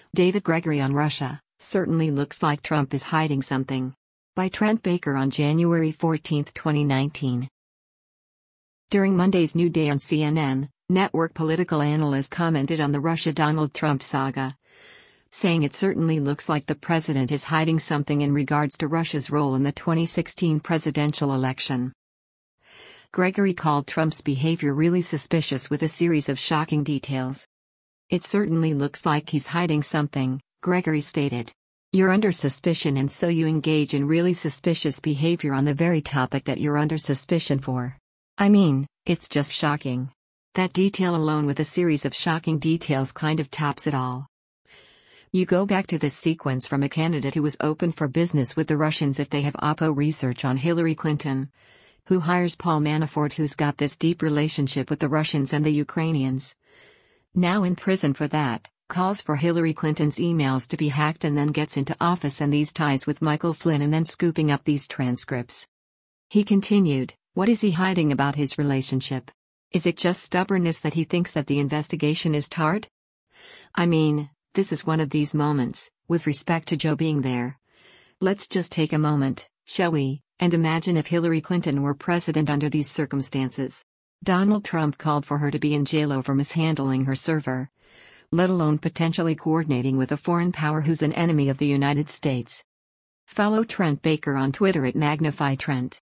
David Gregory on Russia, certainly looks like Trump is hiding something. By Trent Baker on January 14, 2019. During Monday's New Day on CNN, network political analyst commented on the Russia-Donald Trump saga, saying it certainly looks like the president is hiding something in regards to Russia's role in the 2016 presidential election. Gregory called Trump's behavior really suspicious with a series of shocking details. "It certainly looks like he's hiding something," Gregory stated. "You're under suspicion, and so you engage in really suspicious behavior on the very topic that you're under suspicion for. I mean, it's just shocking. That detail alone with a series of shocking details kind of tops it all. You go back to this sequence from a candidate who was open for business with the Russians if they have Oppo research on Hillary Clinton, who hires Paul Manafort, who's got this deep relationship with the Russians and the Ukrainians. Now in prison for that, calls for Hillary Clinton's emails to be hacked and then gets into office and these ties with Michael Flynn and then scooping up these transcripts." He continued, "What is he hiding about his relationship? Is it just stubbornness that he thinks that the investigation is tart? I mean, this is one of these moments, with respect to Joe being there. Let's just take a moment, shall we, and imagine if Hillary Clinton were president under these circumstances. Donald Trump called for her to be in jail over mishandling her server, let alone potentially coordinating with a foreign power who's an enemy of the United States." Follow Trent Baker on Twitter at MagnifyTrent.